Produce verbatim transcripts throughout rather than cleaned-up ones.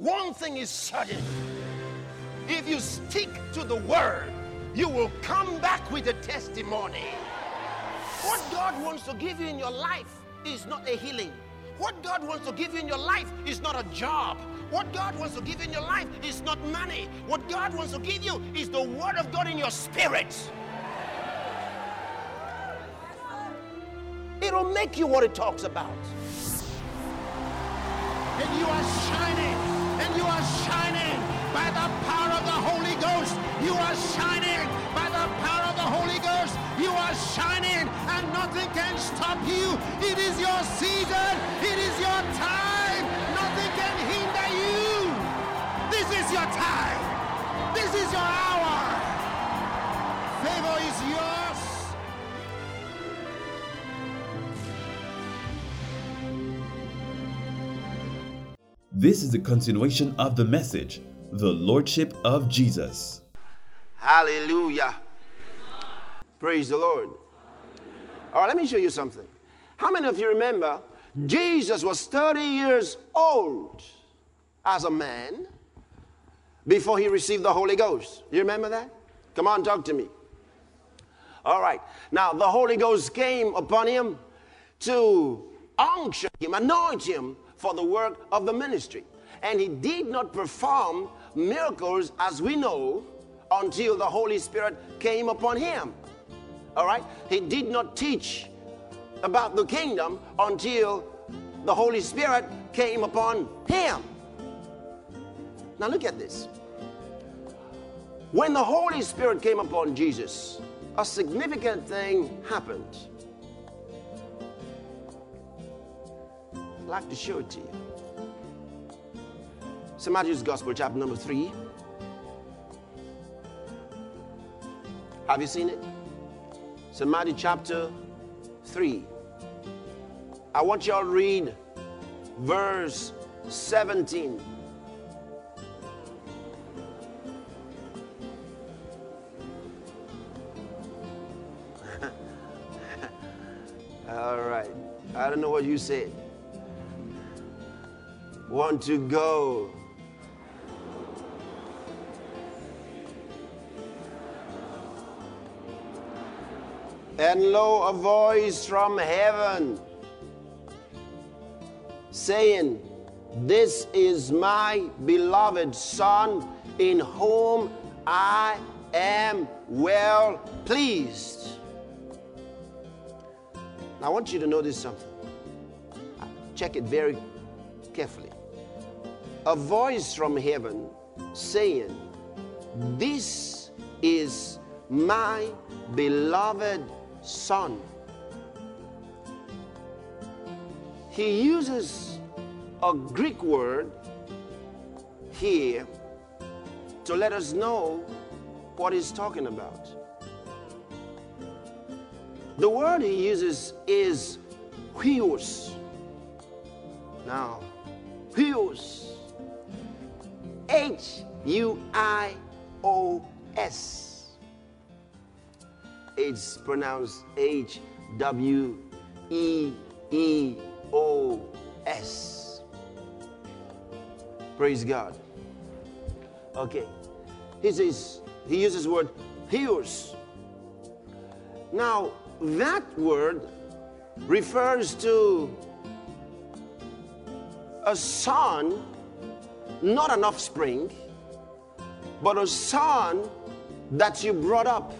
One thing is certain. If you stick to the word, you will come back with a testimony. What God wants to give you in your life is not a healing. What God wants to give you in your life is not a job. What God wants to give you in your life is not money. What God wants to give you is the word of God in your spirit. It'll make you what it talks about. And you are shining, and you are shining by the power of the Holy Ghost. You are shining by the power of the Holy Ghost. You are shining, and nothing can stop you. It is your season. It is your time. Nothing can hinder you. This is your time. This is your hour. Favor is yours. This is the continuation of the message, the Lordship of Jesus. Hallelujah. Praise the Lord. All right, let me show you something. How many of you remember Jesus was thirty years old as a man before he received the Holy Ghost? You remember that? Come on, talk to me. All right. Now, the Holy Ghost came upon him to unction him, anoint him for the work of the ministry. And he did not perform miracles, as we know, until the Holy Spirit came upon him. All right? He did not teach about the kingdom until the Holy Spirit came upon him. Now look at this. When the Holy Spirit came upon Jesus, a significant thing happened. I'd like to show it to you. Saint Matthew's Gospel, chapter number three. Have you seen it? Saint Matthew chapter three. I want you all to read verse seventeen. All right. I don't know what you said. Want to go. And lo, a voice from heaven saying, "This is my beloved Son, in whom I am well pleased." Now, I want you to notice something. Check it very carefully. A voice from heaven saying, "This is my beloved Son." He uses a Greek word here to let us know what he's talking about. The word he uses is huios. Now, huios. H U I O S. It's pronounced H W E E O S. Praise God. Okay. He says, he uses the word huios. Now, that word refers to a son, not an offspring, but a son that you brought up.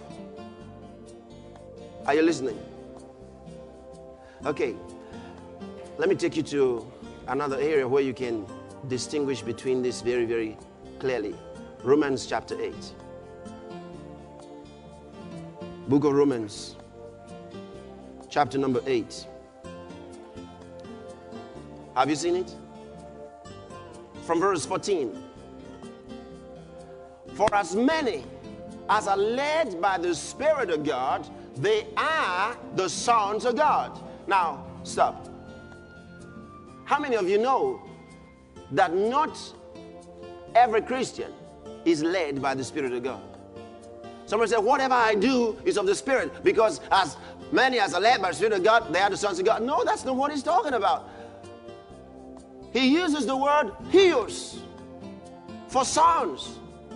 Are you listening? Okay, let me take you to another area where you can distinguish between this very, very clearly. Romans chapter eight. Book of Romans, chapter number eight. Have you seen it? From verse fourteen. For as many as are led by the Spirit of God, they are the sons of God. Now, stop. How many of you know that not every Christian is led by the Spirit of God? Somebody said, whatever I do is of the Spirit, because as many as are led by the Spirit of God, they are the sons of God. No, that's not what he's talking about. He uses the word huios. for sons.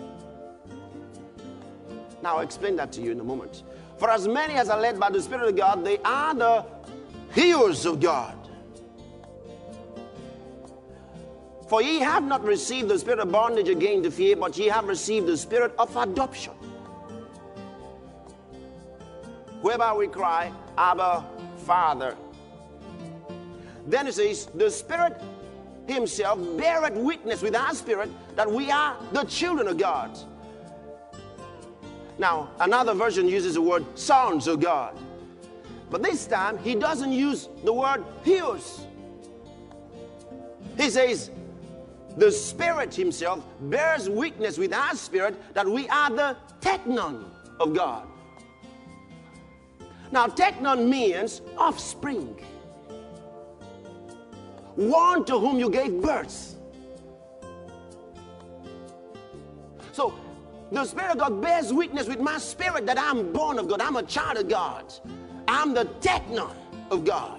Now I'll explain that to you in a moment. For as many as are led by the Spirit of God, they are the heirs of God. For ye have not received the spirit of bondage again to fear, but ye have received the spirit of adoption, whereby we cry, Abba, Father. Then it says, the Spirit himself beareth witness with our spirit that we are the children of God. Now, another version uses the word sons of God. But this time, he doesn't use the word heirs. He says, the Spirit himself bears witness with our spirit that we are the teknon of God. Now, teknon means offspring. One to whom you gave birth. So, the Spirit of God bears witness with my spirit that I'm born of God. I'm a child of God. I'm the teknon of God.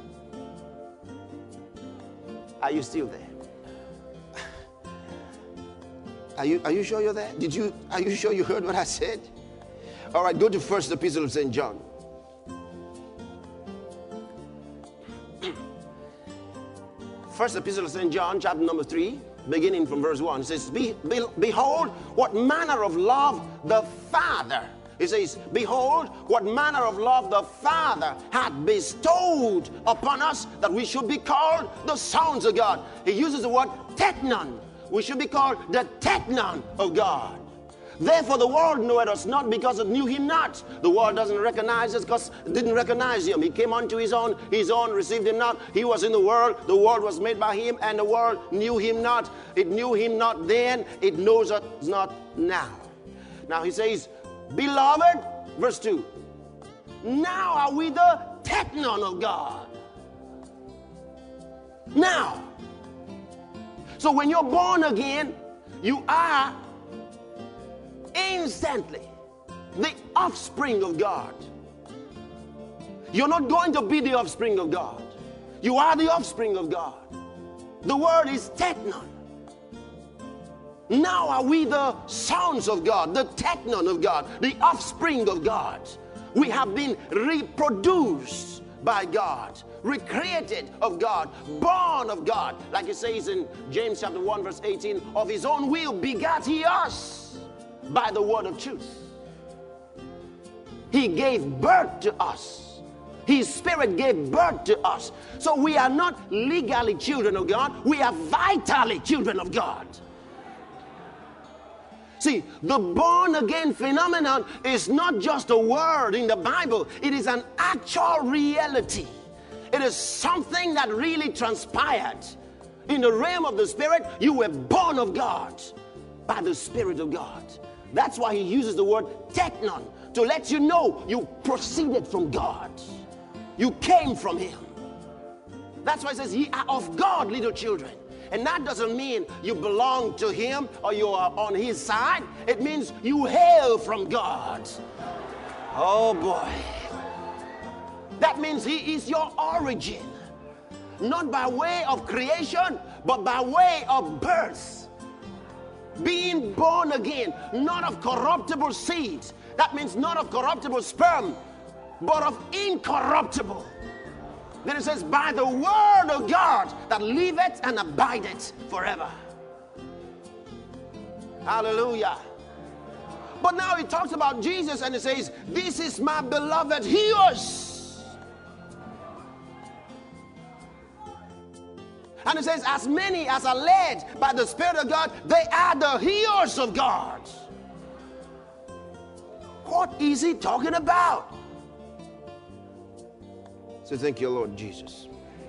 Are you still there? Are you, are you sure you're there? Did you, are you sure you heard what I said? All right, go to First Epistle of Saint John. First Epistle of Saint John, chapter number three, beginning from verse one. It says, be, be, behold, what manner of love the Father. It says, behold, what manner of love the Father hath bestowed upon us, that we should be called the sons of God. He uses the word teknon. We should be called the teknon of God. Therefore the world knoweth us not because it knew him not. The world doesn't recognize us because it didn't recognize him. He came unto his own, his own received him not. He was in the world, the world was made by him, and the world knew him not. It knew him not then, it knows us not now. Now he says, beloved, verse two, now are we the teknon of God. Now. So when you're born again, you are instantly the offspring of God. You're not going to be the offspring of God. You are the offspring of God. The word is teknon. Now are we the sons of God, the teknon of God, the offspring of God. We have been reproduced by God, recreated of God, born of God. Like it says in James chapter one verse eighteen, of his own will begat he us by the word of truth. He gave birth to us. His Spirit gave birth to us. So we are not legally children of God, we are vitally children of God. See, the born again phenomenon is not just a word in the Bible, it is an actual reality. It is something that really transpired. In the realm of the Spirit, you were born of God by the Spirit of God. That's why he uses the word teknon, to let you know you proceeded from God. You came from him. That's why it says, ye are of God, little children. And that doesn't mean you belong to him or you are on his side. It means you hail from God. Oh boy. That means he is your origin. Not by way of creation, but by way of birth. Being born again, not of corruptible seeds. That means not of corruptible sperm, but of incorruptible. Then it says, by the word of God that liveth and abideth forever. Hallelujah. But now he talks about Jesus and he says, this is my beloved heirs. And it says, as many as are led by the Spirit of God, they are the heirs of God. What is he talking about? So thank you, Lord Jesus.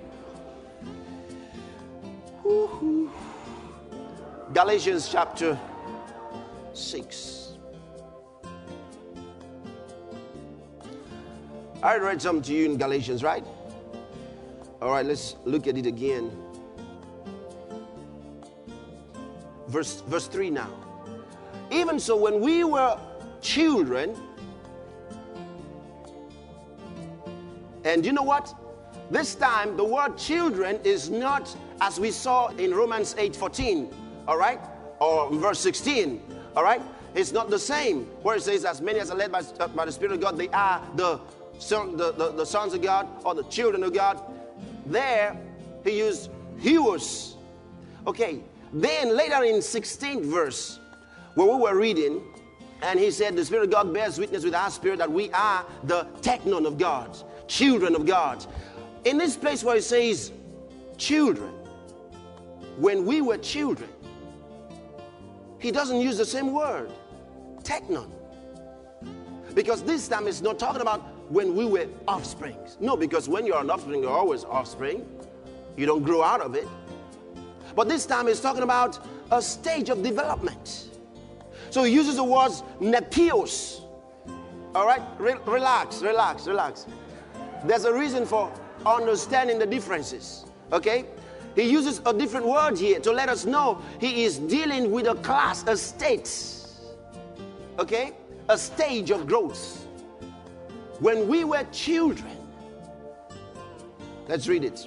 Woo-hoo. Galatians chapter six. I read something to you in Galatians, right? All right, let's look at it again. Verse, verse three now. Even so, when we were children, and you know what? This time, the word children is not as we saw in Romans eight fourteen, all right? or verse sixteen, all right? It's not the same. Where it says, as many as are led by, by the Spirit of God, they are the, son, the, the, the sons of God or the children of God. There, he used huios. Okay, then later in sixteenth verse, where we were reading, and he said, the Spirit of God bears witness with our spirit that we are the teknon of God, children of God. In this place where it says children, when we were children, he doesn't use the same word, teknon. Because this time it's not talking about when we were offsprings. No, because when you're an offspring, you're always offspring. You don't grow out of it. But this time it's talking about a stage of development. So he uses the words nepios. All right? Re- relax, relax, relax. There's a reason for understanding the differences. Okay? He uses a different word here to let us know he is dealing with a class, a state. Okay? A stage of growth. When we were children. Let's read it.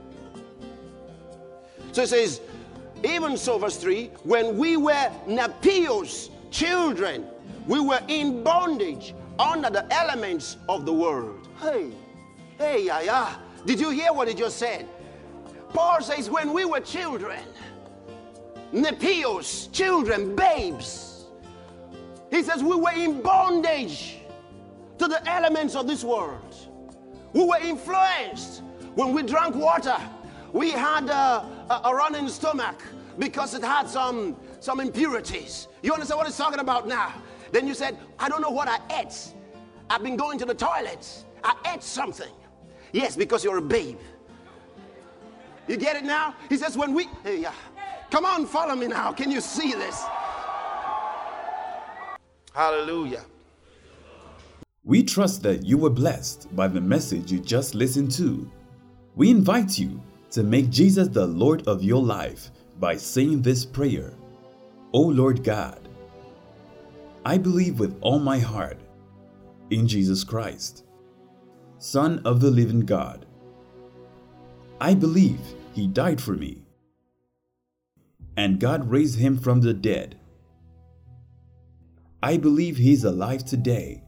So it says, even so, verse three, when we were nepios, children, we were in bondage under the elements of the world. Hey, hey, yeah, yeah. Did you hear what he just said? Paul says, when we were children, nepios, children, babes, he says we were in bondage to the elements of this world. We were influenced. When we drank water, we had a, a, a running stomach because it had some, some impurities. You understand what it's talking about now? Then you said, I don't know what I ate. I've been going to the toilet. I ate something. Yes, because you're a babe. You get it now? He says, when we, hey, yeah. Come on, follow me now. Can you see this? Hallelujah. We trust that you were blessed by the message you just listened to. We invite you to make Jesus the Lord of your life by saying this prayer. O Lord God, I believe with all my heart in Jesus Christ, Son of the living God. I believe he died for me, and God raised him from the dead. I believe he's alive today.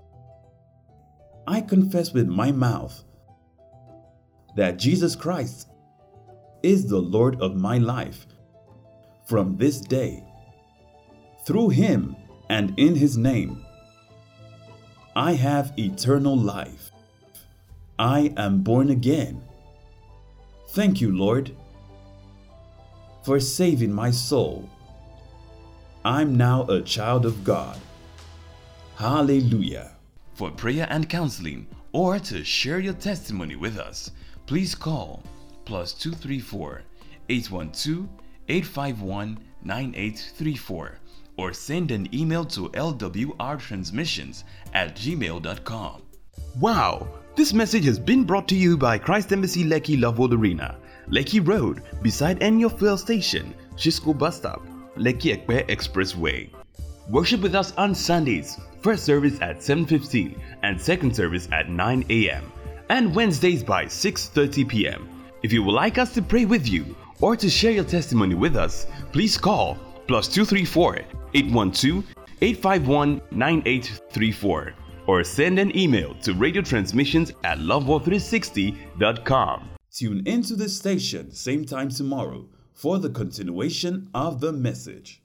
I confess with my mouth that Jesus Christ is the Lord of my life from this day. Through him and in his name, I have eternal life. I am born again. Thank you, Lord, for saving my soul. I'm now a child of God. Hallelujah. For prayer and counseling, or to share your testimony with us, please call plus two three four, eight one two, eight five one, nine eight three four or send an email to l w r transmissions at gmail dot com. Wow! This message has been brought to you by Christ Embassy Lekki Love World Arena, Lekki Road, beside Enyo Fuel Station, Shisco Bus Stop, Lekki Ekpe Expressway. Worship with us on Sundays, first service at seven fifteen and second service at nine a m and Wednesdays by six thirty p m If you would like us to pray with you or to share your testimony with us, please call plus two three four, eight one two, eight five one, nine eight three four or send an email to radio transmissions at love world three sixty dot com. Tune into this station same time tomorrow for the continuation of the message.